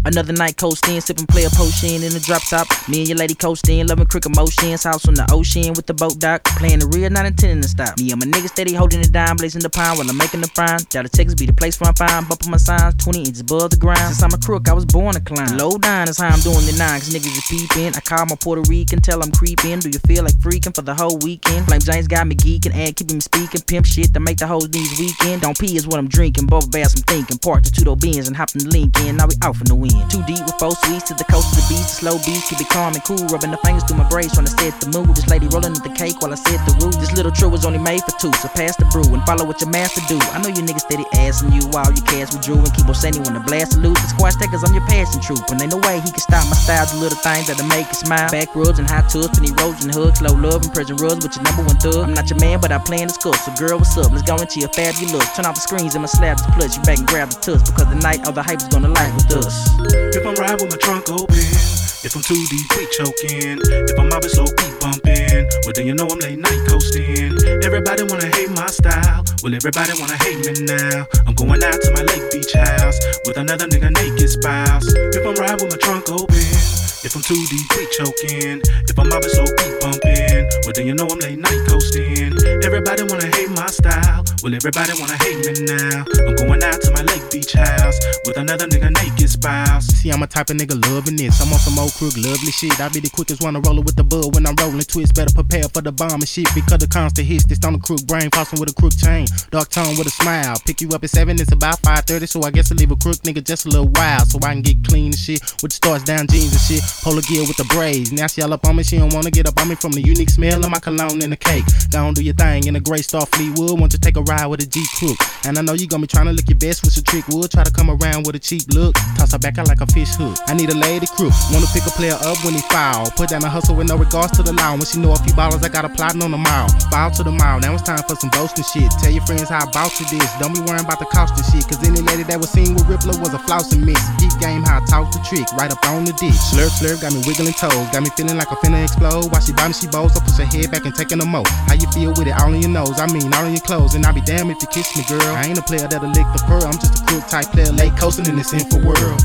Another night coasting, sipping player potion in the drop top. Me and your lady coasting, loving cricket motions. House on the ocean with the boat dock. Playing the real, not intending to stop. Me and my niggas steady holding it down, blazing the pine while I'm making the prime. Dallas, Texas be the place where I'm fine. Bumping my signs, 20 inches above the ground. Since I'm a crook, I was born to climb. Low down is how I'm doing the nine, cause niggas is peeping. I call my Puerto Rican, tell I'm creeping. Do you feel like freaking for the whole weekend? Flame James got me geeking and keeping me speaking. Pimp shit to make the whole these weekend. Don't pee is what I'm drinking. Bubble bass I'm thinking. Park the two-door Benz and hop in the Lincoln. Now we out from the wind. Too deep with 4 sweets to the coast of the beach. The slow beats keep it calm and cool. Rubbing the fingers through my braids trying to set the mood. This lady rolling at the cake while I set the root. This little trip was only made for 2, so pass the brew and follow what your master do. I know you niggas steady asking you while you cast withdrew and keep on saying when the blast to lose. The squash takers, I'm your passion troop. And ain't no way he can stop my style. The little things that'll make you smile. Back rubs and hot tubs, penny rolls and hugs. Low love and prison rubs with your number one thug. I'm not your man, but I play in the skull. So girl, what's up? Let's go into your fabulous. Turn off the screens and my slab just plus you back and grab the tuss. Because the night all the hype is gonna light with us. If I'm riding with my trunk open, if I'm too deep, we choking. If I'm mobbing, so keep bumping. Well, then you know I'm late night coasting. Everybody wanna hate my style. Well, everybody wanna hate me now. I'm going out to my Lake Beach house with another nigga naked spouse. If I'm riding with my trunk open, if I'm too deep, we choking. If I'm mobbing, so keep bumping. Well, then you know I'm late night coasting. Everybody wanna hate my style. Well, everybody wanna hate me now. I'm going out to my Lake Beach house with another nigga naked spouse. See, I'm a type of nigga loving this. I'm on some old crook, lovely shit. I be the quickest one to roll it with the bud when I'm rolling twists. Better prepare for the bomb and shit because the constant hits. This on the crook brain, flossing with a crook chain. Dark tone with a smile. Pick you up at 7, it's about 5:30. So I guess I leave a crook nigga just a little while so I can get clean and shit. With the stars down jeans and shit. Polar gear with the braids. Now she all up on me, she don't wanna get up on me from the unique smell of my cologne and the cake. Go on, do your thing in a gray Star Fleetwood. Want to take a ride with a G crook. And I know you gonna be trying to look your best with your trick wood. Try to come around with a cheap look. Toss her back out like a fish hook. I need a lady crook. Wanna pick a player up when he foul. Put down a hustle with no regards to the law. When she know a few ballers, I got a plotting on the mile. Foul to the mile. Now it's time for some boasting shit. Tell your friends how about you this. Don't be worrying about the cost and shit. Cause any lady that was seen with Rippler was a flousing miss. Deep game how I talk the trick. Right up on the dick. Slurp slurp got me wiggling toes. Got me feeling like a finna explode. While she by me, she bows. I push her head back and taking a mo. How you feel with it? All in your nose. I mean, all in your clothes. And I'll be damned if you kiss me, girl. I ain't a player that'll lick the pearl. I'm just a crook type player. Late coasting in this info world.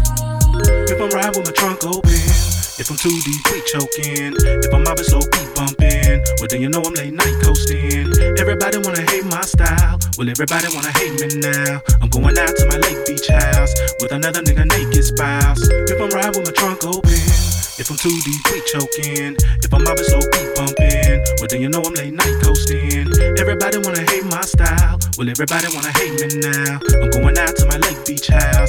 If I'm riding with my trunk open, if I'm too deep, we choking. If I'm mobbing, so keep bumping. Well, then you know I'm late night coasting. Everybody wanna hate my style. Well, everybody wanna hate me now. I'm going out to my Lake Beach house with another nigga naked spouse. If I'm riding with my trunk open, if I'm too deep, we choking. If I'm mobbing, so keep bumping. Well, then you know I'm late night coasting. Everybody wanna hate my style. Well, everybody wanna hate me now. I'm going out to my Lake Beach house.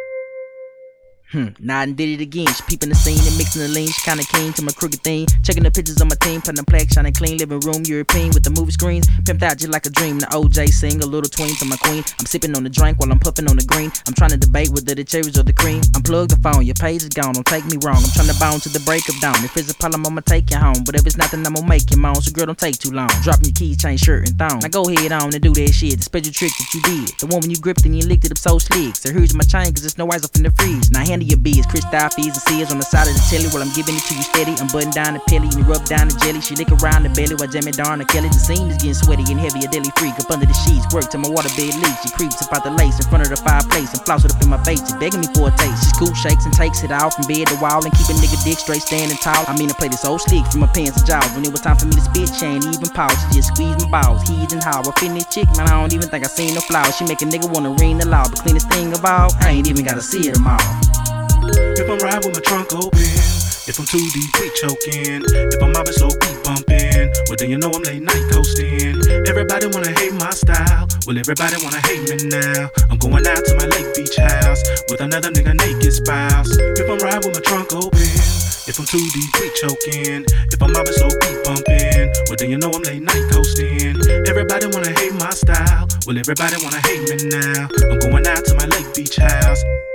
Nah, I did it again. She peeping the scene and mixing the lean. She kinda keen to my crooked thing. Checking the pictures on my team, putting the plaque, shining clean. Living room, European with the movie screens. Pimped out just like a dream. The OJ sing a little tween to my queen. I'm sipping on the drink while I'm puffing on the green. I'm trying to debate whether the cherries or the cream. Unplug the phone, your page is gone. Don't take me wrong. I'm trying to bound to the break of dawn. If it's a problem, I'ma take you home. But if it's not, then I'ma make you moan. So girl, don't take too long. Dropping your keys, chain, shirt, and thong. Now go ahead on and do that shit. The special trick that you did. The one when you gripped and you licked it up so slick. So here's my chain, cause there's no ice up in the freeze. Now handle your biz, crystal fees and seals on the side of the telly while I'm giving it to you steady. I'm butting down the pelly and you rub down the jelly. She lick around the belly while jamming down the Kelly. The scene is getting sweaty and heavy, a daily freak up under the sheets. Work till my waterbed leaks. She creeps up out the lace in front of the fireplace and floss it up in my face. She begging me for a taste. She scoop shakes and takes it out from bed to wall and keep a nigga dick straight standing tall. I mean, I play this old slick from my pants and jaws. When it was time for me to spit, she ain't even pause. She just squeeze my balls, he's and how. I fit this chick, man, I don't even think I seen no flaws. She make a nigga wanna ring the law, but cleanest thing of all, I ain't even gotta see it tomorrow. If I'm riding with my trunk open, if I'm too deep, we choking. If I'm mobbing, so keep bumping. Well, then you know I'm late night coasting. Everybody wanna hate my style. Well, everybody wanna hate me now. I'm going out to my Lake Beach house with another nigga naked spouse. If I'm riding with my trunk open, if I'm too deep, we choking. If I'm mobbing, so keep bumping. Well, then you know I'm late night coasting. Everybody wanna hate my style. Well, everybody wanna hate me now. I'm going out to my Lake Beach house.